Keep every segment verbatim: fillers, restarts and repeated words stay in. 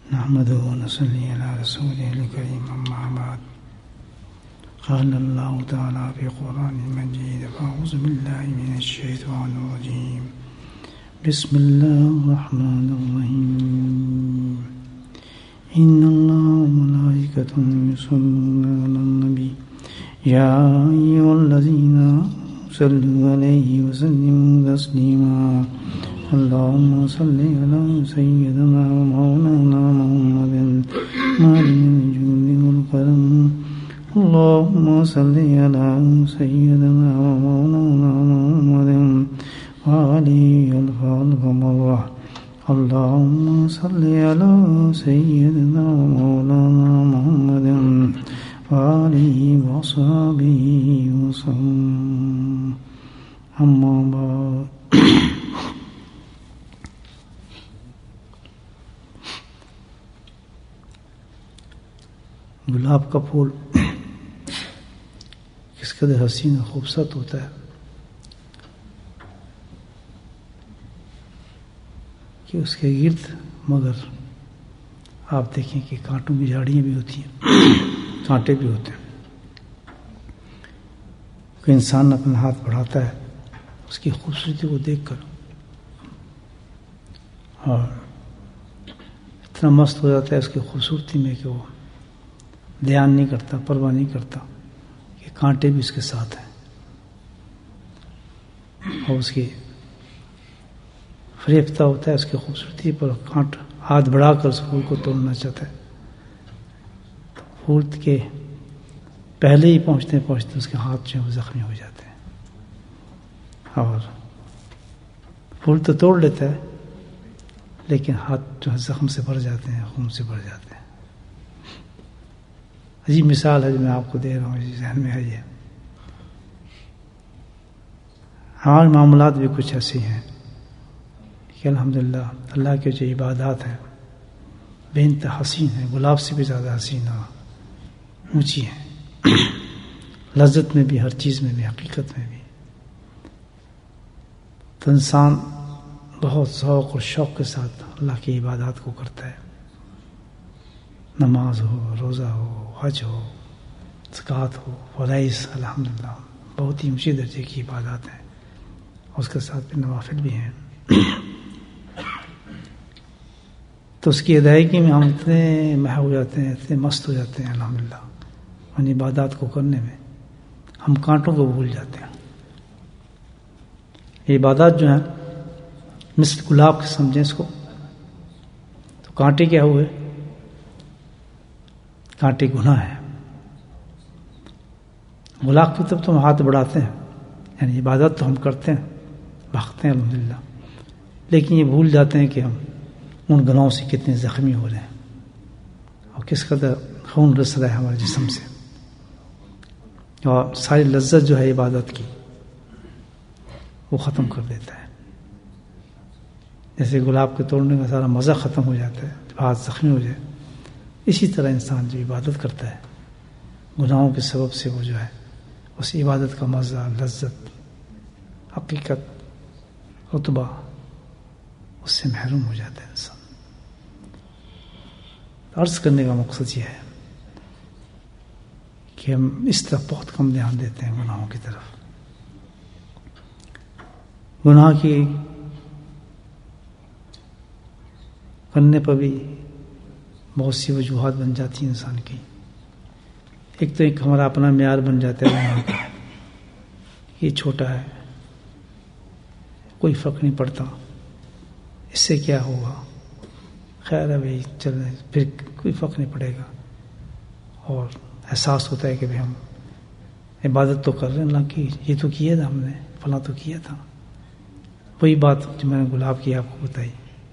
نحمده ونصلي على رسوله الكريم أما بعد قال الله تعالى في قرآن المجيد فأعوذ بالله من الشيطان الرجيم بسم الله الرحمن الرحيم إن الله وملائكته يصلون على النبي يا أيها الذين صلوا عليه وسلموا تسليما اللهم صل على سيدنا ومولانا محمد مالك الجود والكرم اللهم صل على سيدنا ومولانا محمد وعلي الخلق مرة اللهم صل على سيدنا ومولانا محمد وعليه وصحبه وسلم أما بعد گلاب کا پھول کس قدر حسین و خوبصورت ہوتا ہے کہ اس کے گرد مگر آپ دیکھیں کہ کانٹوں کی جھاڑیاں بھی ہوتی ہیں کانٹے بھی ہوتے ہیں. کوئی انسان اپنا ہاتھ بڑھاتا ہے اس کی خوبصورتی کو دیکھ کر اور اتنا مست ہو جاتا ہے اس کی خوبصورتی میں کہ وہ دھیان نہیں کرتا، پرواہ نہیں کرتا کہ کانٹے بھی اس کے ساتھ ہیں اور اس کی فریفتہ ہوتا ہے اس کی خوبصورتی پر کانٹ ہاتھ بڑھا کر اس پھول کو توڑنا چاہتا ہے. پھول کے پہلے ہی پہنچتے پہنچتے اس کے ہاتھ جو ہے زخمی ہو جاتے ہیں اور پھول تو توڑ لیتا ہے لیکن ہاتھ جو ہے زخم سے بھر جاتے ہیں، خون سے بھر جاتے ہیں. عجیب مثال ہے جو میں آپ کو دے رہا ہوں، جی ذہن میں ہے. یہ ہمارے معاملات بھی کچھ ایسے ہیں کہ الحمدللہ اللہ کے جو عبادات ہیں بے انتہا حسین ہیں، گلاب سے بھی زیادہ حسین اور اونچی ہیں، لذت میں بھی، ہر چیز میں بھی، حقیقت میں بھی. تو انسان بہت ذوق اور شوق کے ساتھ اللہ کی عبادات کو کرتا ہے. نماز ہو، روزہ ہو، حج ہو، زکوٰۃ ہو، فرائض، الحمدللہ بہت ہی اونچی درجے کی عبادات ہیں. اس کے ساتھ بھی نوافل بھی ہیں. تو اس کی ادائیگی میں ہم اتنے محو ہو جاتے ہیں، اتنے مست ہو جاتے ہیں الحمدللہ ان عبادات کو کرنے میں ہم کانٹوں کو بھول جاتے ہیں. یہ عبادات جو ہیں مثل گلاب کے سمجھیں اس کو. تو کانٹے کیا ہوئے؟ کانٹے گناہ ہیں. گلاب کی طرف تو ہم ہاتھ بڑھاتے ہیں، یعنی عبادت تو ہم کرتے ہیں، بھاگتے ہیں الحمدللہ، لیکن یہ بھول جاتے ہیں کہ ہم ان گناہوں سے کتنے زخمی ہو رہے ہیں اور کس قدر خون رس رہا ہے ہمارے جسم سے، اور ساری لذت جو ہے عبادت کی وہ ختم کر دیتا ہے. جیسے گلاب کے توڑنے کا سارا مزہ ختم ہو جاتا ہے جب ہاتھ زخمی ہو جائے، اسی طرح انسان جو عبادت کرتا ہے گناہوں کے سبب سے وہ جو ہے اس عبادت کا مزہ، لذت، حقیقت، رتبہ اس سے محروم ہو جاتا ہے انسان. عرض کرنے کا مقصد یہ ہے کہ ہم اس طرف بہت کم دھیان دیتے ہیں گناہوں کی طرف. گناہ کی کرنے پر بھی بہت سی وجوہات بن جاتی ہیں انسان کی. ایک تو ایک ہمارا اپنا معیار بن جاتا ہے گناہ کا، یہ چھوٹا ہے، کوئی فرق نہیں پڑتا، اس سے کیا ہوگا، خیر ہے بھائی چل رہے، پھر کوئی فرق نہیں پڑے گا. اور احساس ہوتا ہے کہ بھائی ہم عبادت تو کر رہے ہیں اللہ کی، یہ تو کیا تھا ہم نے، فلاں تو کیا تھا. وہی بات جو میں نے گلاب کی آپ کو بتائی،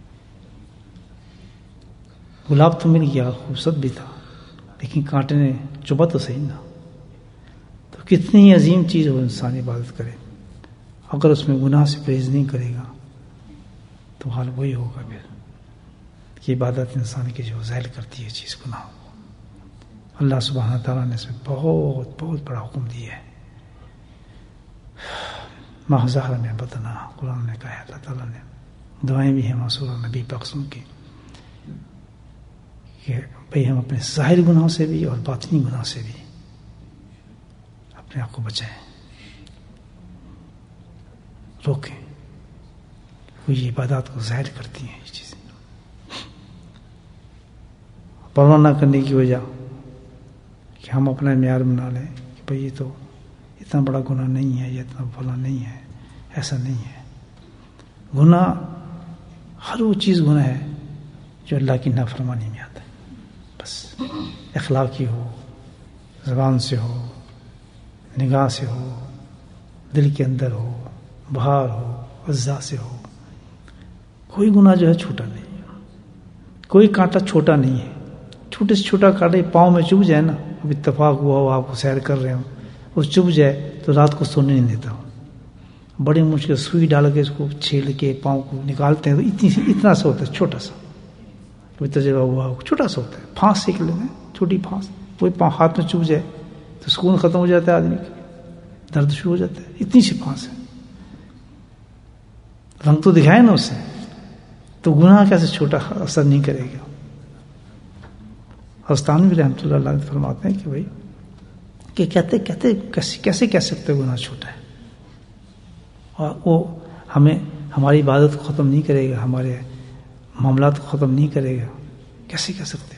گلاب تو مل گیا، خوبصورت بھی تھا، لیکن کانٹے نے چبھا تو صحیح نا. تو کتنی ہی عظیم چیز ہو انسان عبادت کرے، اگر اس میں گناہ سے پرہیز نہیں کرے گا تو حال وہی ہوگا پھر کہ عبادت انسان کی جو ظاہر کرتی ہے چیز گناہ. اللہ سبحانہ تعالیٰ نے اس میں بہت بہت بڑا حکم دیا ہے. محضر میں بدنا قرآن نے کہا ہے، اللہ تعالیٰ نے دعائیں بھی ہیں موصول نبی پاک کی کہ بھئی ہم اپنے ظاہر گناہوں سے بھی اور باطنی گناہ سے بھی اپنے آپ کو بچائیں، روکیں. وہ یہ عبادات کو ظاہر کرتی ہیں یہ چیزیں. پرواہ نہ کرنے کی وجہ کہ ہم اپنا معیار بنا لیں کہ بھئی یہ تو اتنا بڑا گناہ نہیں ہے، یہ اتنا بڑا نہیں ہے، ایسا نہیں ہے. گناہ ہر وہ چیز گناہ ہے جو اللہ کی نافرمانی میں آتا ہے. بس اخلاقی ہو، زبان سے ہو، نگاہ سے ہو، دل کے اندر ہو، باہر ہو، اعضاء سے ہو. کوئی گناہ جو ہے چھوٹا نہیں ہے، کوئی کانٹا چھوٹا نہیں ہے. چھوٹے سے چھوٹا کانٹا پاؤں میں چبھ جائے نا، اب اتفاق ہوا ہو آپ کو سیر کر رہے ہو اور چبھ جائے تو رات کو سونے نہیں دیتا ہوں. بڑی مشکل سوئی ڈال کے اس کو چھیل کے پاؤں کو نکالتے ہیں تو اتنی سی اتنا سا ہوتا ہے، چھوٹا سا. کوئی تجربہ ہوا ہو، چھوٹا سا ہوتا ہے. پھانس سیکھ لیتے چھوٹی پھانس، وہی پاؤں ہاتھ میں چبھ جائے تو سکون ختم ہو جاتا ہے آدمی کا، درد شروع ہو جاتا ہے. اتنی سی پھانس ہے، رنگ تو دکھائے نا اسے، تو گناہ کیسے چھوٹا اثر نہیں کرے گا. حسطانوی رحمۃ اللہ علیہ فرماتے ہیں کہ بھائی کہ کہتے کہتے کیسے کیسے کہہ سکتے گناہ چھوٹا ہے، اور وہ ہمیں ہماری عبادت کو ختم نہیں کرے گا، ہمارے معاملات کو ختم نہیں کرے گا. کیسے کہہ سکتے ہو؟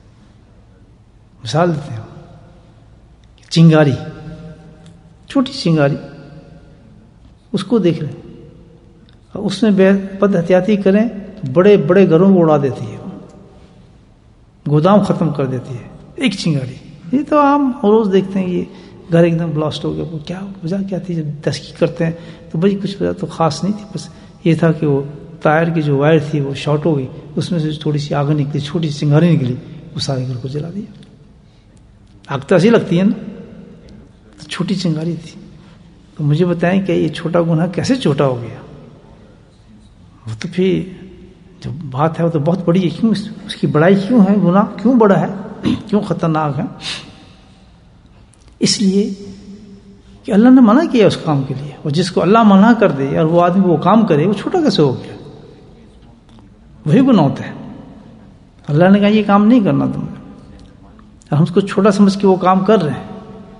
مثال دیتے ہیں، چنگاری، چھوٹی چنگاری، اس کو دیکھ لیں، اس میں بد احتیاطی کریں تو بڑے بڑے گھروں کو اڑا دیتی ہے، گودام ختم کر دیتی ہے ایک چنگاری. یہ تو ہم روز دیکھتے ہیں، یہ گھر ایک دم بلاسٹ ہو گیا. وہ کیا وجہ کیا تھی؟ جب تحقیق کرتے ہیں تو بھائی کچھ وجہ تو خاص نہیں تھی، بس یہ تھا کہ وہ ٹائر کی جو وائر تھی وہ شارٹ ہو گئی، اس میں سے تھوڑی سی آگ نکلی، چھوٹی سی چنگاری نکلی، وہ سارے گھر کو جلا دیا. آگ تو ایسی لگتی ہے نا، تو چھوٹی چنگاری تھی. تو مجھے بتائیں کہ یہ چھوٹا گناہ کیسے چھوٹا ہو گیا؟ وہ تو پھر جو بات ہے وہ تو بہت بڑی ہے. کیوں اس کی بڑائی کیوں ہے؟ گناہ کیوں بڑا ہے، کیوں خطرناک ہے؟ اس لیے کہ اللہ نے منع کیا اس کام کے لیے، اور جس کو اللہ منع کر دے اور وہ آدمی وہ کام کرے، وہ چھوٹا کیسے ہو گیا؟ وہی گناہ ہوتا ہے. اللہ نے کہا یہ کام نہیں کرنا تم نے، اور ہم اس کو چھوٹا سمجھ کے وہ کام کر رہے ہیں،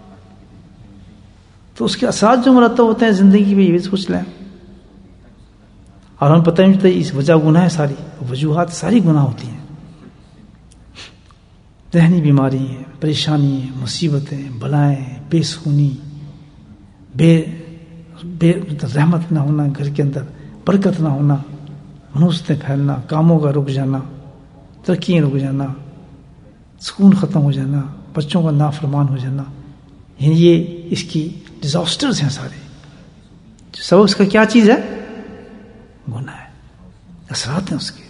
تو اس کے اثرات جو مرتب ہوتے ہیں زندگی میں، یہ بھی سوچ لیں. اور ہم پتہ نہیں چلتا اس وجہ گناہ ہے، ساری وجوہات ساری گناہ ہوتی ہیں. ذہنی بیماری ہے، پریشانی ہے، مصیبتیں، بلائیں، بے سکونی، بے بے رحمت نہ ہونا، گھر کے اندر برکت نہ ہونا، منوستیں پھیلنا، کاموں کا رک جانا، ترقیاں رک جانا، سکون ختم ہو جانا، بچوں کا نافرمان ہو جانا. یعنی یہ اس کی ڈیزاسٹرز ہیں سارے. سبب اس کا کیا چیز ہے؟ گناہ ہے، اثرات ہیں اس کے.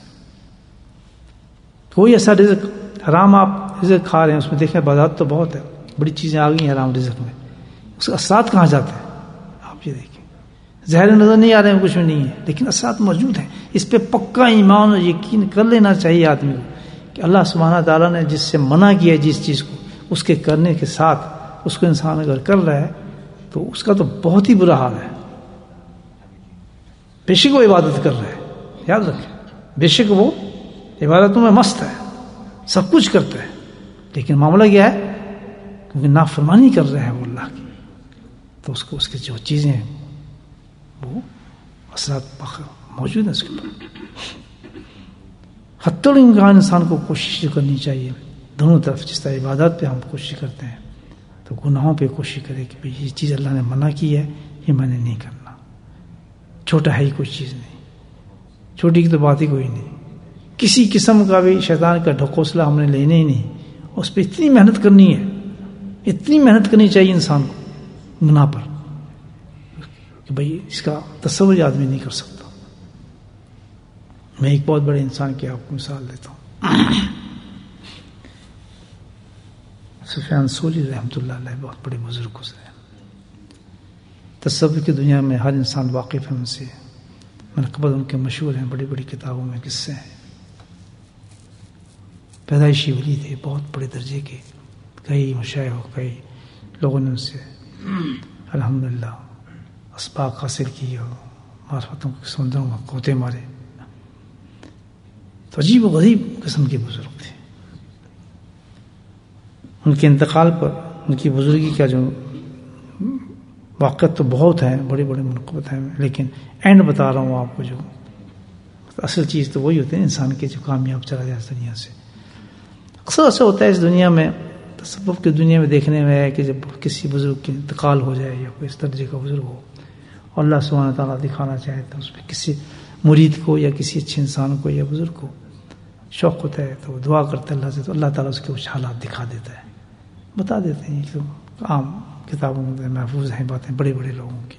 کوئی ایسا رزق حرام آپ رزق کھا رہے ہیں، اس میں دیکھیں بازار تو بہت ہے، بڑی چیزیں آ گئی ہیں حرام رزق میں، اس کے اثرات کہاں جاتے ہیں؟ آپ یہ دیکھیں، ظاہر نظر نہیں آ رہے ہیں، کچھ بھی نہیں ہے، لیکن اثرات موجود ہیں. اس پہ پکا ایمان اور یقین کر لینا چاہیے آدمی کو کہ اللہ سبحانہ تعالیٰ نے جس سے منع کیا ہے جس چیز کو، اس کے کرنے کے ساتھ اس کو انسان اگر کر رہا ہے تو اس کا تو بہت ہی برا حال ہے. بے شک وہ عبادت کر رہا ہے، یاد رکھیں، بے شک وہ عبادتوں میں مست ہے، سب کچھ کرتا ہے، لیکن معاملہ کیا ہے؟ کیونکہ نافرمانی کر رہا ہے وہ اللہ کی، تو اس کو اس کی جو چیزیں ہیں وہ اثرات موجود ہیں اس کے اوپر. حتی الامکان انسان کو کوشش کرنی چاہیے دونوں طرف. جس طرح عبادات پہ ہم کوشش کرتے ہیں تو گناہوں پہ کوشش کرے کہ بھئی یہ چیز اللہ نے منع کی ہے، یہ میں نے نہیں کرنا. چھوٹا ہے ہی کوئی چیز نہیں، چھوٹی کی تو بات ہی کوئی نہیں. کسی قسم کا بھی شیطان کا ڈھکوسلا ہم نے لینا ہی نہیں. اس پہ اتنی محنت کرنی ہے، اتنی محنت کرنی چاہیے انسان کو گناہ پر کہ بھئی اس کا تصور آدمی نہیں کر سکتا. میں ایک بہت بڑے انسان کی آپ کو مثال دیتا ہوں. سفیان ثوری رحمۃ اللہ علیہ بہت بڑے بزرگ گزرے. تصوف کی دنیا میں ہر انسان واقف ہے ان سے، منقبت ان کے مشہور ہیں، بڑی بڑی کتابوں میں قصے ہیں. پیدائشی ولی تھے، بہت بڑے درجے کے، کئی مشایخ، کئی لوگوں نے ان سے الحمدللہ اسباق حاصل کی اور معرفتوں کے سمندروں میں کوتے مارے. تو عجیب و غریب قسم کے بزرگ تھے. ان کے انتقال پر ان کی بزرگی کا جو واقعات تو بہت ہیں، بڑے بڑے منقبت ہیں، لیکن اینڈ بتا رہا ہوں آپ کو، جو اصل چیز تو وہی ہوتے ہیں انسان کے جو کامیاب چلا جائے اس دنیا سے۔ اکثر ایسا ہوتا ہے اس دنیا میں، تصوف کی دنیا میں دیکھنے میں ہے کہ جب کسی بزرگ کی انتقال ہو جائے یا کوئی اس درجے کا بزرگ ہو اور اللہ سبحانہ تعالیٰ دکھانا چاہے تو اس پہ کسی مرید کو یا کسی اچھے انسان کو یا بزرگ کو شوق ہوتا ہے تو وہ دعا کرتا ہے اللہ سے، تو اللہ تعالیٰ اس کے کچھ حالات دکھا دیتا ہے، بتا دیتے ہیں۔ تو عام کتابوں میں محفوظ ہیں باتیں بڑے بڑے لوگوں کی۔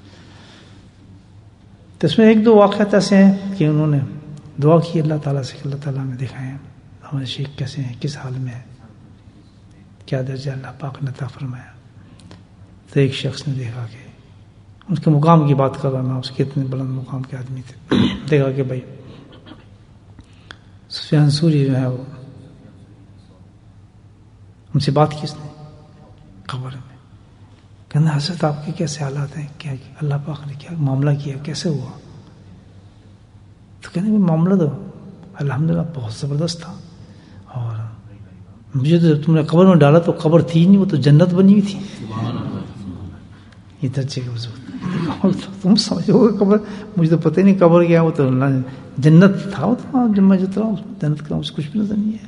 تو اس میں ایک دو واقعات ایسے ہیں کہ انہوں نے دعا کی اللہ تعالیٰ سے کہ اللہ تعالیٰ نے دکھائے ہمارے شیخ کیسے ہیں، کس حال میں ہے، کیا درجہ اللہ پاک نے عطا فرمایا۔ تو ایک شخص نے دیکھا کہ اس کے مقام کی بات کر رہا میں، اس کے اتنے بلند مقام کے آدمی تھے، دیکھا کہ بھائی سفیان ثوری جو ہے وہ ان سے بات کی اس نے قبر میں، کہنا حضرت آپ کے کیسے حالات ہیں، کیا اللہ پاک نے کیا معاملہ کیا، کیسے ہوا؟ تو کہنے معاملہ تو الحمدللہ بہت زبردست تھا، اور مجھے تو جب تم نے قبر میں ڈالا تو قبر تھی نہیں، وہ تو جنت بنی ہوئی تھی۔ یہ درجے کا وضو تم سمجھو گے قبر، مجھے تو پتہ ہی نہیں قبر کیا، وہ تو جنت تھا، وہ تو جب میں جتنا جنت کا کچھ بھی نظر نہیں ہے۔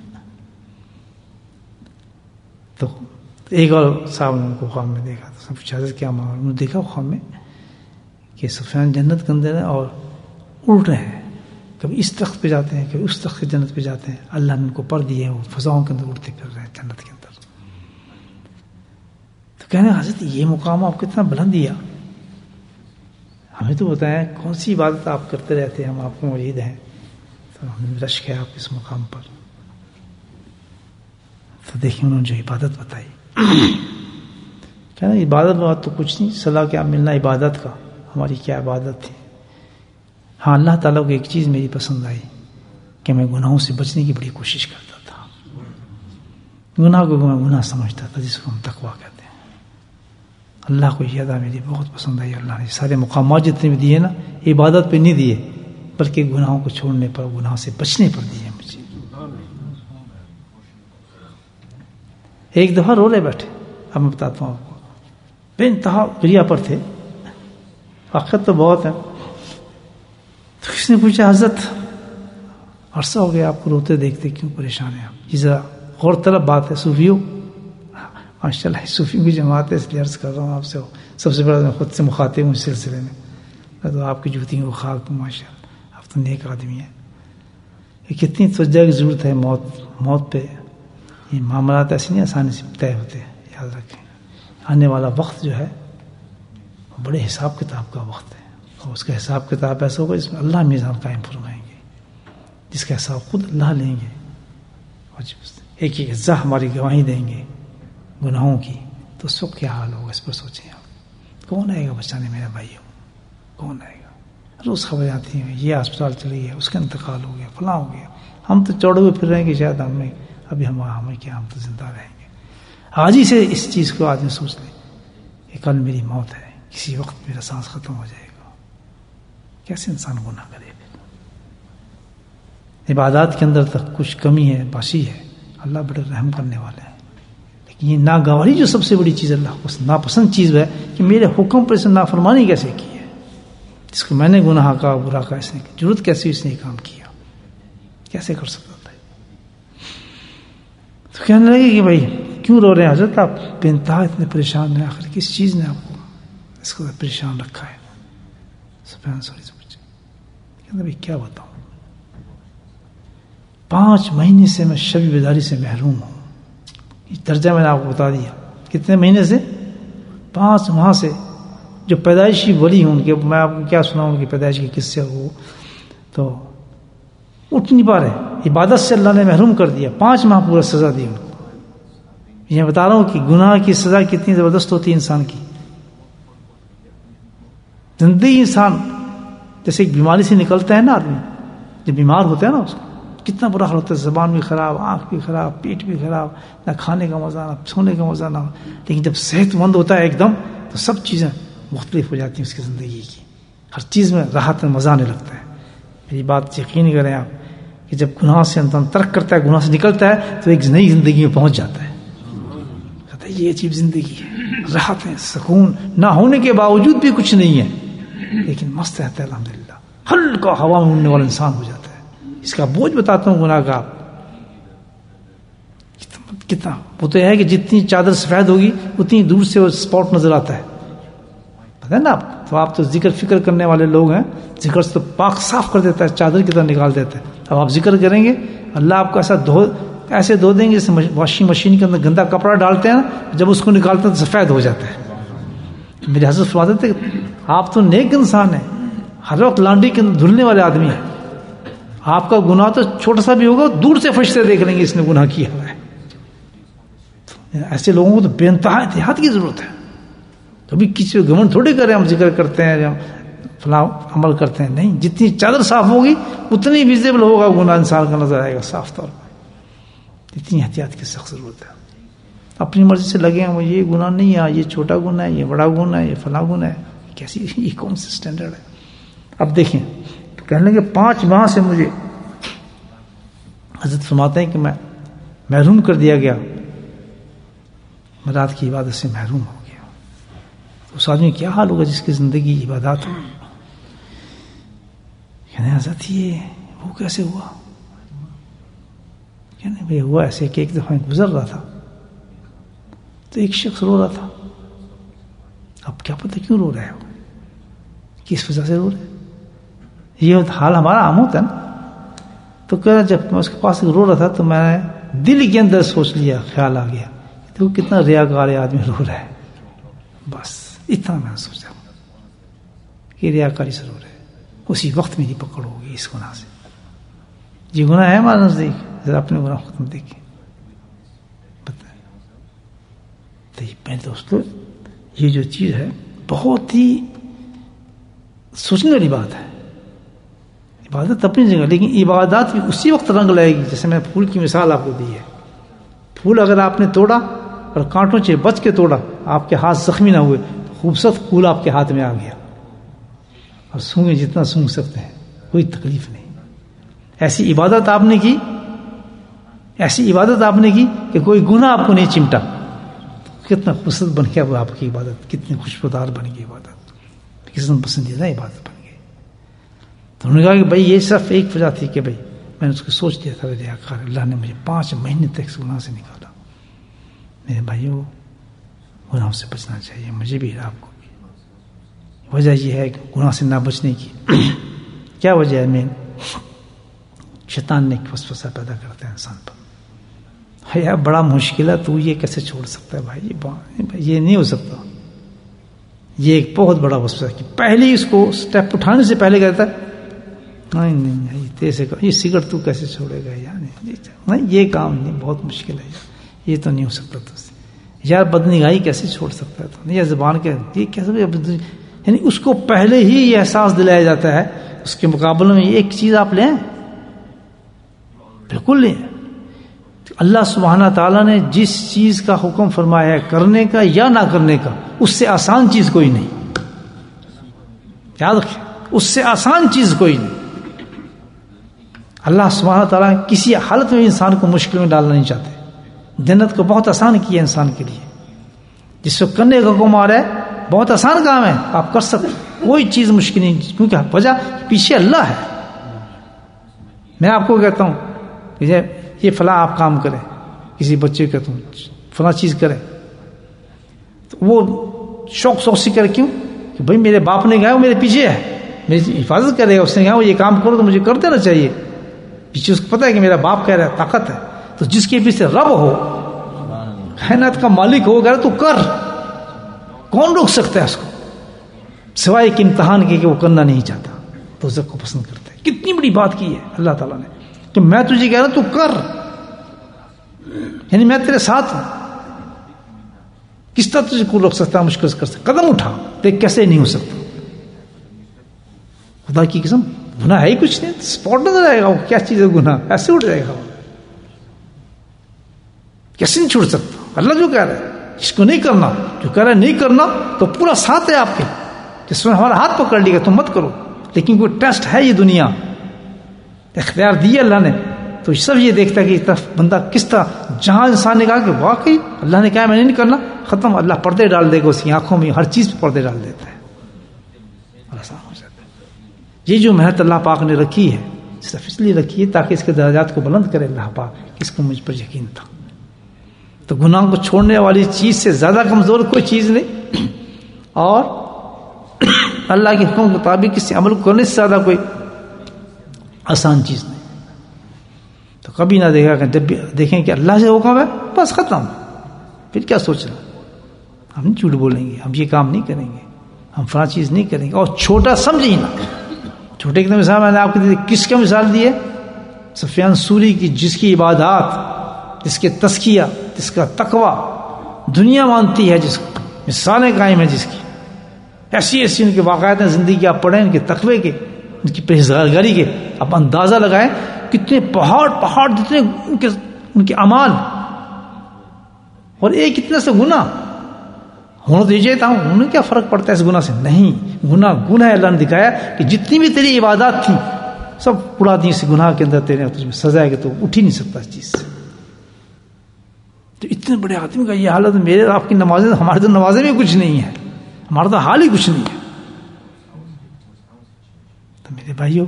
تو ایک اور صاحب نے ان کو خواب میں دیکھا تو پوچھا کیا معاملہ، انہوں نے دیکھا خواب میں کہ سفیان جنت کے اندر ہیں اور اڑ رہے ہیں، کبھی اس تخت پہ جاتے ہیں کبھی اس تخت سے جنت پہ جاتے ہیں، اللہ نے ان کو پر دیے ہیں، وہ فضاؤں کے اندر اڑتے پھر رہے ہیں جنت کے اندر۔ تو کہنے حضرت یہ مقام آپ کو اتنا بلند دیا، ہمیں تو بتائیں کون سی عبادت آپ کرتے رہتے ہیں، ہم آپ کو مرید ہیں، تو ہمیں رشک ہے آپ اس مقام پر۔ تو دیکھیں انہوں نے جو عبادت بتائی، کہنا عبادت بات تو کچھ نہیں، صلاح کیا ملنا عبادت کا، ہماری کیا عبادت تھی۔ ہاں اللہ تعالیٰ کو ایک چیز میری پسند آئی کہ میں گناہوں سے بچنے کی بڑی کوشش کرتا تھا، گناہ کو میں گناہ سمجھتا تھا جس کو ہم تقویٰ کہتے ہیں۔ اللہ کو یہ ادا میری بہت پسند آئی، اللہ نے سارے مقامات جتنے بھی دیے نا عبادت پہ نہیں دیے بلکہ گناہوں کو چھوڑنے پر، گناہ سے بچنے پر دیے مجھے۔ ایک دفعہ رو لے بیٹھے، اب میں بتاتا ہوں آپ کو، بے انتہا گریا پر تھے، وقت تو بہت ہے۔ تو کس نے پوچھا حضرت عرصہ ہو گیا آپ کو روتے دیکھتے، کیوں پریشان ہیں آپ؟ یہ ذرا غور طلب بات ہے، صوفیوں ماشاء اللہ صوفیوں کی جماعت ہے، اس لیے عرض کر رہا ہوں آپ سے، سب سے پہلے میں خود سے مخاطب ہوں اس سلسلے میں، میں تو آپ کی جوتی کو خاک ہوں، ماشاء اللہ آپ تو نیک آدمی ہیں۔ یہ کتنی توجہ کی ضرورت ہے موت موت پہ، یہ معاملات ایسے نہیں آسانی سے طے ہوتے، یاد رکھیں آنے والا وقت جو ہے بڑے حساب کتاب کا وقت ہے، اور اس کا حساب کتاب ایسا ہوگا جس میں اللہ میزان قائم فرمائیں گے، جس کا حساب خود اللہ لیں گے، اور ایک ایک اجزا ہماری گواہی دیں گے گناہوں کی، تو اس وقت کیا حال ہوگا اس پر سوچیں آپ۔ کون آئے گا بچانے میرے بھائیوں، کون آئے گا؟ روز خبریں آتی ہیں یہ اسپتال چلی گیا، اس کا انتقال ہو گیا، فلاں ہو گیا، ہم تو چوڑے ہوئے پھر رہے ہیں کہ شاید ہمیں ابھی ہم ہمیں کیا، ہم تو زندہ رہیں گے۔ آج ہی سے اس چیز کو آدمی سوچ لیں کہ کل میری موت ہے، کسی وقت میرا سانس ختم ہو جائے گا، کیسے انسان گناہ کرے پھر؟ عبادات کے اندر تک کچھ کمی ہے، باسی ہے، اللہ بڑے رحم کرنے والے ہیں، لیکن یہ ناگواری جو سب سے بڑی چیز اللہ کو ناپسند چیز ہے کہ میرے حکم پر اسے نافرمانی کیسے کی ہے، جس کو میں نے گناہ کا برا کا اس نے ضرورت کیسے اس نے کام کیا، کیسے کر سکتا تھا؟ تو کہنے لگے کہ بھائی کیوں رو رہے ہیں حضرت، آپ بے انتہا اتنے پریشان ہیں، آخر کس چیز نے آپ کو اس کو پریشان رکھا ہے؟ سفیان ثوری سے پوچھا، کہتے بھائی کیا بتاؤں، پانچ مہینے سے میں شب بیداری سے محروم ہوں، یہ درجہ میں نے آپ کو بتا دیا، کتنے مہینے سے؟ پانچ ماہ سے، جو پیدائشی ولی ہوں ان کے، میں آپ کو کیا سناؤں ان کی پیدائش کے قصے، وہ تو اٹھ نہیں پا رہے، عبادت سے اللہ نے محروم کر دیا، پانچ ماہ پورا سزا دی ان کو۔ یہ بتا رہا ہوں کہ گناہ کی سزا کتنی زبردست ہوتی ہے انسان کی۔ زندگی انسان جیسے ایک بیماری سے نکلتا ہے نا آدمی، جب بیمار ہوتا ہے نا اس کو کتنا برا حال ہوتا ہے، زبان بھی خراب، آنکھ بھی خراب، پیٹ بھی خراب، نہ کھانے کا مزہ نہ سونے کا مزہ نہ، لیکن جب صحت مند ہوتا ہے ایک دم تو سب چیزیں مختلف ہو جاتی ہیں اس کی زندگی کی، ہر چیز میں راحت میں مزہ آنے لگتا ہے۔ میری بات یقین کریں آپ کہ جب گناہ سے انسان ترک کرتا ہے، گناہ سے نکلتا ہے تو ایک نئی زندگی میں پہنچ جاتا ہے، یہ عجیب زندگی ہے، راحت ہے، سکون نہ ہونے کے باوجود بھی کچھ نہیں ہے، لیکن مست رہتا ہے الحمدللہ، ہلکا ہوا میں اڑنے والا انسان ہو جاتا ہے۔ اس کا بوجھ بتاتا ہوں گناہ کا کتنا، وہ تو یہ ہے کہ جتنی چادر سفید ہوگی اتنی دور سے وہ اسپاٹ نظر آتا ہے، پتہ ہے نا آپ تو آپ تو ذکر فکر کرنے والے لوگ ہیں، ذکر سے تو پاک صاف کر دیتا ہے، چادر کی طرح نکال دیتا ہے۔ اب آپ ذکر کریں گے اللہ آپ کو ایسا دھو ایسے دھو دیں گے جیسے واشنگ مشین کے اندر گندا کپڑا ڈالتے ہیں نا، جب اس کو نکالتے ہیں تو سفید ہو جاتا ہے۔ میرے حضرت فرماتے تھے آپ تو نیک انسان ہیں، ہر وقت لانڈری کے اندر دھلنے والے آدمی ہیں، آپ کا گناہ تو چھوٹا سا بھی ہوگا دور سے فرشتے دیکھ لیں گے اس نے گناہ کیا ہوا ہے۔ ایسے لوگوں کو تو بے انتہا احتیاط کی ضرورت ہے۔ کبھی کسی کو گھمنڈ تھوڑی کریں، ہم ذکر کرتے ہیں ہم فلاں عمل کرتے ہیں، نہیں، جتنی چادر صاف ہوگی اتنی ویزیبل ہوگا گناہ، انسان کا نظر آئے گا صاف طور پر۔ اتنی احتیاط کی سخت ضرورت ہے۔ اپنی مرضی سے لگے ہیں یہ گناہ نہیں ہے، یہ چھوٹا گناہ ہے، یہ بڑا گناہ ہے، یہ فلاں گناہ ہے، کیسی یہ کون سے اسٹینڈرڈ ہے؟ اب دیکھیں تو کہنے لگے پانچ ماہ سے مجھے حضرت فرماتے ہیں کہ میں محروم کر دیا گیا، میں رات کی عبادت سے محروم ہو گیا۔ اس آدمی کیا حال ہوگا جس کی زندگی عبادات ہو؟ کہنے حضرت یہ وہ کیسے ہوا؟ کہنے بھائی ہوا ایسے کہ ایک دفعہ گزر رہا تھا تو ایک شخص رو رہا تھا، اب کیا پتہ کیوں رو رہے ہو، کس وجہ سے رو رہے؟ یہ حال ہمارا عام ہوتا ہے نا۔ تو کہہ رہا جب میں اس کے پاس رو رہا تھا تو میں نے دل کے اندر سوچ لیا، خیال آ گیا تو کتنا ریاکار آدمی رو رہا ہے، بس اتنا میں نے سوچا کہ ریاکاری سے رو رہے۔ اسی وقت میری پکڑ ہوگی اس گناہ سے۔ یہ گناہ ہے ہمارے نزدیک، ذرا اپنے گناہ ختم دیکھیں، بتائیں۔ تو یہ پہلے دوستو یہ جو چیز ہے بہت ہی سوچنے والی بات ہے۔ عبادت اپنی جگہ، لیکن عبادات بھی اسی وقت رنگ لائے گی جیسے میں نے پھول کی مثال آپ کو دی ہے۔ پھول اگر آپ نے توڑا اور کانٹوں سے بچ کے توڑا، آپ کے ہاتھ زخمی نہ ہوئے، تو خوبصورت پھول آپ کے ہاتھ میں آ گیا، اور سونگے جتنا سونگ سکتے ہیں، کوئی تکلیف نہیں۔ ایسی عبادت آپ نے کی، ایسی عبادت آپ نے کی کہ کوئی گناہ آپ کو نہیں چمٹا، کتنا خوبصورت بن گیا وہ آپ کی عبادت، کتنی خوشبودار بن گئی عبادت، کس نے پسندیدہ عبادت بن گئی۔ تو انہوں نے کہا کہ بھائی یہ صرف ایک وجہ تھی کہ بھائی میں نے اس کو سوچ لیا تھا، ریاکار اللہ نے مجھے پانچ مہینے تک اس گناہ سے نکالا۔ میرے بھائیو گناہوں سے بچنا چاہیے، مجھے بھی آپ کو بھی۔ وجہ یہ ہے کہ گناہ سے نہ بچنے کی کیا وجہ ہے؟ مین شیطان نے ایک وسوسہ پیدا کرتا ہے انسان پر، ہے بڑا مشکل ہے، تو یہ کیسے چھوڑ سکتا ہے بھائی، یہ نہیں ہو سکتا۔ یہ ایک بہت بڑا وسوسہ کہ پہلے اس کو سٹیپ اٹھانے سے پہلے کہتا ہے نہیں نہیں تیسے یہ سگریٹ تو کیسے چھوڑے گا یار، نہیں یہ کام نہیں، بہت مشکل ہے یار، یہ تو نہیں ہو سکتا تو سے یار، بدنگاہی کیسے چھوڑ سکتا ہے تو، یہ زبان کے یہ کیسے، یعنی اس کو پہلے ہی یہ احساس دلایا جاتا ہے۔ اس کے مقابلے میں ایک چیز آپ لیں، بالکل لیں۔ اللہ سبحانہ تعالیٰ نے جس چیز کا حکم فرمایا ہے کرنے کا یا نہ کرنے کا، اس سے آسان چیز کوئی نہیں، یاد رکھیں، اس سے آسان چیز کوئی نہیں۔ اللہ سبحانہ تعالیٰ کسی حالت میں انسان کو مشکل میں ڈالنا نہیں چاہتے، جنت کو بہت آسان کیا انسان کے لیے، جس کو کرنے کا حکم آ رہا ہے بہت آسان کام ہے، آپ کر سکتے، کوئی چیز مشکل نہیں، کیونکہ وجہ پیچھے اللہ ہے۔ میں آپ کو کہتا ہوں کہ یہ فلاں آپ کام کریں، کسی بچے کو کہتا ہوں فلاں چیز کریں، تو وہ شوق شوق سے کرے، کیوں کہ بھائی میرے باپ نے کہا وہ میرے پیچھے ہے، میری حفاظت کرے گا، اس نے کہا وہ یہ کام کرو تو مجھے کر دینا چاہیے، پیچھے اس کو پتہ ہے کہ میرا باپ کہہ رہا ہے، طاقت ہے۔ تو جس کے پیچھے رب ہو، کائنات کا مالک ہو، کہہ رہا تو کر، کون روک سکتا ہے اس کو سوائے ایک امتحان کے کہ وہ کرنا نہیں چاہتا، تو اس کو پسند کرتا ہے۔ کتنی بڑی بات کی ہے اللہ تعالیٰ نے کہ میں تجھے کہہ رہا ہوں تو کر، یعنی میں تیرے ساتھ ہوں، کس طرح تجھے کو روک سکتا ہے، مشکل سے کر سکتا، قدم اٹھا، دیکھ کیسے نہیں ہو سکتا۔ خدا کی قسم گناہ ہے ہی کچھ نہیں، سپاٹ نظر آئے گا وہ کیا چیز ہے، گناہ ایسے اٹھ جائے گا، کیسے نہیں چھوڑ سکتا۔ اللہ جو کہہ رہا ہے اس کو نہیں کرنا، جو کہہ رہا ہے نہیں کرنا، تو پورا ساتھ ہے آپ کے، جس میں ہمارا ہاتھ پکڑ لے گا تم مت کرو، لیکن کوئی ٹیسٹ ہے، یہ دنیا اختیار دیا اللہ نے، تو سب یہ دیکھتا ہے کہ طرف بندہ کس طرح، جہاں انسان نے کہا کہ واقعی اللہ نے کہا میں نہیں کرنا، ختم، اللہ پردے ڈال دے گا اس کی آنکھوں میں، ہر چیز پہ پردے ڈال دیتا ہے اور آسان ہو جاتا ہے۔ یہ جو محنت اللہ پاک نے رکھی ہے صرف اس لیے رکھی ہے تاکہ اس کے درجات کو بلند کرے اللہ پاک، اس کو مجھ پر یقین تھا۔ تو گناہ کو چھوڑنے والی چیز سے زیادہ کمزور کوئی چیز نہیں، اور اللہ کے حکم کے مطابق اس سے عمل کرنے سے زیادہ کوئی آسان چیز نہیں۔ تو کبھی نہ دیکھا کہ جب بھی دیکھیں کہ اللہ سے حکم ہے بس ختم، پھر کیا سوچنا، ہم نہیں جھوٹ بولیں گے، ہم یہ کام نہیں کریں گے، ہم فلاں چیز نہیں کریں گے، اور چھوٹا سمجھیں نا۔ چھوٹے کی مثال میں نے آپ کو دی، کس کا مثال دی ہے؟ سفیان سوری کی، جس کی عبادات، جس کے تزکیہ، جس کا تقوی دنیا مانتی ہے، جس کو مثالیں قائم ہیں، جس کی ایسی ایسی ان کے واقعات ہیں، زندگی آپ پڑھیں ان کے تقوی کے، ان کی پرہیزگاری کے، آپ اندازہ لگائیں کتنے پہاڑ پہاڑ جتنے ان کے ان کے اعمال، اور ایک اتنے سے گناہ ہونا دیجیے تھا، انہیں کیا فرق پڑتا ہے اس گناہ سے؟ نہیں، گناہ گناہ اللہ نے دکھایا کہ جتنی بھی تیری عبادات تھیں سب اڑا دی اس گناہ کے اندر، تیرے تجھ میں سزا ہے کہ تو اٹھ ہی نہیں سکتا اس چیز سے۔ تو اتنے بڑے آدمی کا یہ حالت، میرے اور آپ کی نمازیں، ہمارے تو نمازیں میں کچھ نہیں ہے، ہمارا تو حال ہی کچھ نہیں ہے۔ تو میرے بھائیوں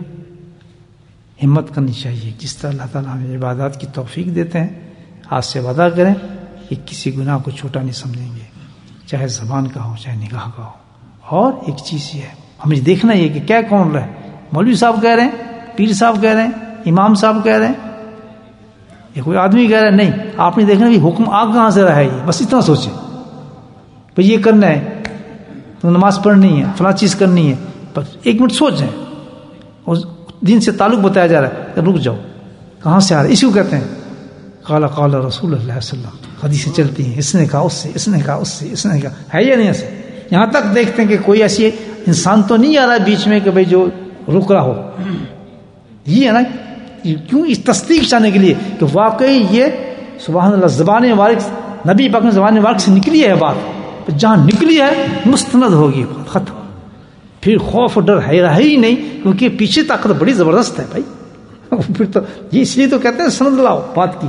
ہمت کرنی چاہیے، جس طرح اللہ تعالیٰ ہمیں عبادات کی توفیق دیتے ہیں، آج سے وعدہ کریں کہ کسی گناہ کو چھوٹا نہیں سمجھیں گے، چاہے زبان کا ہو چاہے نگاہ کا ہو۔ اور ایک چیز یہ ہے، ہمیں دیکھنا یہ کہ کیا کون رہے، مولوی صاحب کہہ رہے ہیں، پیر صاحب کہہ رہے ہیں، امام صاحب کہہ رہے ہیں، یا کوئی آدمی کہہ رہا ہے، نہیں، آپ نے دیکھنا بھی حکم آ کہاں سے رہا ہے، یہ بس اتنا سوچیں بھئی یہ کرنا ہے، تو نماز پڑھنی ہے، فلاں چیز کرنی ہے، بس ایک منٹ سوچیں، اور دین سے تعلق بتایا جا رہا ہے کہ رک جاؤ، کہاں سے آ رہا ہے؟ اسی کو کہتے ہیں قال قال رسول اللہ صلی اللہ علیہ وسلم، حدیثیں چلتی ہیں، اس نے کہا اس سے، اس نے کہا اس سے، اس نے کہا، ہے یا نہیں ایسے؟ یہاں تک دیکھتے ہیں کہ کوئی ایسی انسان تو نہیں آ رہا ہے بیچ میں کہ بھئی جو رک رہا ہو، یہ ہے نا، کیوں؟ اس تصدیق چاہنے کے لیے کہ واقعی یہ سبحان اللہ زبان مبارک، نبی پاک نے زبان مبارک سے نکلی ہے بات، جہاں نکلی ہے مستند ہوگی، ختم، پھر خوف و ڈر ہے ہی نہیں، کیونکہ پیچھے طاقت بڑی زبردست ہے بھائی۔ پھر تو یہ اس لیے تو کہتے ہیں سند لاؤ بات کی۔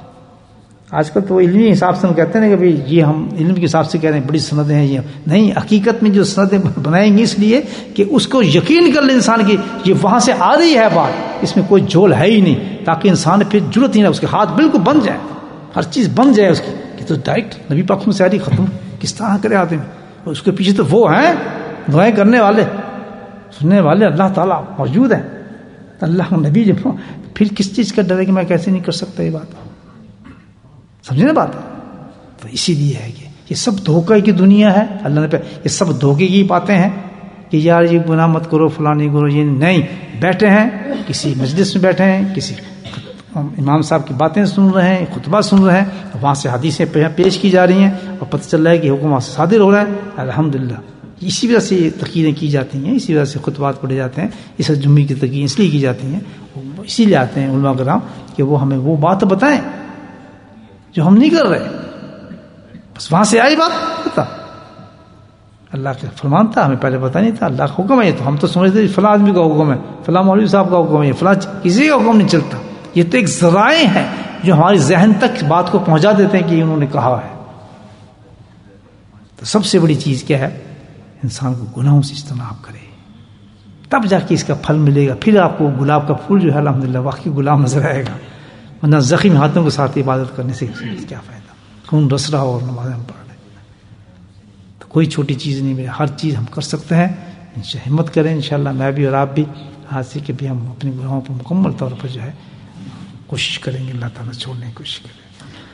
آج کل تو علمی حساب سے ہم کہتے ہیں کہ بھائی یہ ہم علم کے حساب سے کہہ رہے ہیں بڑی سندیں ہیں، یہ نہیں، حقیقت میں جو سندیں بنائیں گی اس لیے کہ اس کو یقین کر لے انسان کی یہ وہاں سے آ رہی ہے بات، اس میں کوئی جھول ہے ہی نہیں، تاکہ انسان پھر ضرورت ہی نہ، اس کے ہاتھ بالکل بن جائے، ہر چیز بن جائے اس کی، کہ تو ڈائریکٹ نبی پاک سے آ رہی، ختم، کس طرح کرے آدمی، اس کے پیچھے تو وہ ہیں دعائیں کرنے والے، سننے والے، اللہ تعالیٰ موجود ہے، اللہ کا نبی جب، پھر کس چیز کا ڈر ہے کہ میں کیسے نہیں کر سکتا یہ بات؟ سمجھے نا بات؟ تو اسی لیے ہے کہ یہ سب دھوکے کی دنیا ہے، اللہ نے یہ سب دھوکے کی باتیں ہیں کہ یار یہ گناہ مت کرو، فلاں نہیں کرو، یہ نہیں، بیٹھے ہیں کسی مجلس میں، بیٹھے ہیں کسی امام صاحب کی باتیں سن رہے ہیں، خطبہ سن رہے ہیں، وہاں سے حدیثیں پیش کی جا رہی ہیں اور پتہ چل رہا ہے کہ حکم وہاں سے صادر ہو رہا ہے، الحمدللہ۔ اسی وجہ سے تقریریں کی جاتی ہیں، اسی وجہ سے خطبات پڑھے جاتے ہیں، اس جمعے کی تقریر اس لیے کی جاتی ہیں، اسی لیے آتے ہیں علماء کرام کہ وہ ہمیں وہ بات بتائیں جو ہم نہیں کر رہے، بس وہاں سے آئی بات پتا، اللہ کا فرمان تھا، ہمیں پہلے پتہ نہیں تھا، اللہ کا حکم ہے، تو ہم تو سمجھتے فلاں آدمی کا حکم ہے، فلاں مولوی صاحب کا حکم ہے، فلاں کسی کا حکم نہیں چلتا، یہ تو ایک ذرائع ہیں جو ہماری ذہن تک بات کو پہنچا دیتے ہیں کہ انہوں نے کہا ہے۔ تو سب سے بڑی چیز کیا ہے؟ انسان کو گناہوں سے اجتناب کرے، تب جا کے اس کا پھل ملے گا، پھر آپ کو گلاب کا پھول جو ہے الحمدللہ واقعی گلاب نظر آئے گا، ورنہ زخمی ہاتھوں کے ساتھ عبادت کرنے سے کیا فائدہ، خون رس رہا ہو اور نمازیں پڑھ رہے، تو کوئی چھوٹی چیز نہیں ہے، ہر چیز ہم کر سکتے ہیں، ہمت کریں انشاءاللہ، میں بھی اور آپ بھی، آج سے کہ بھی ہم اپنے گناہوں پر مکمل طور پر جو ہے کوشش کریں گے، اللہ تعالیٰ چھوڑنے کی کوشش کریں۔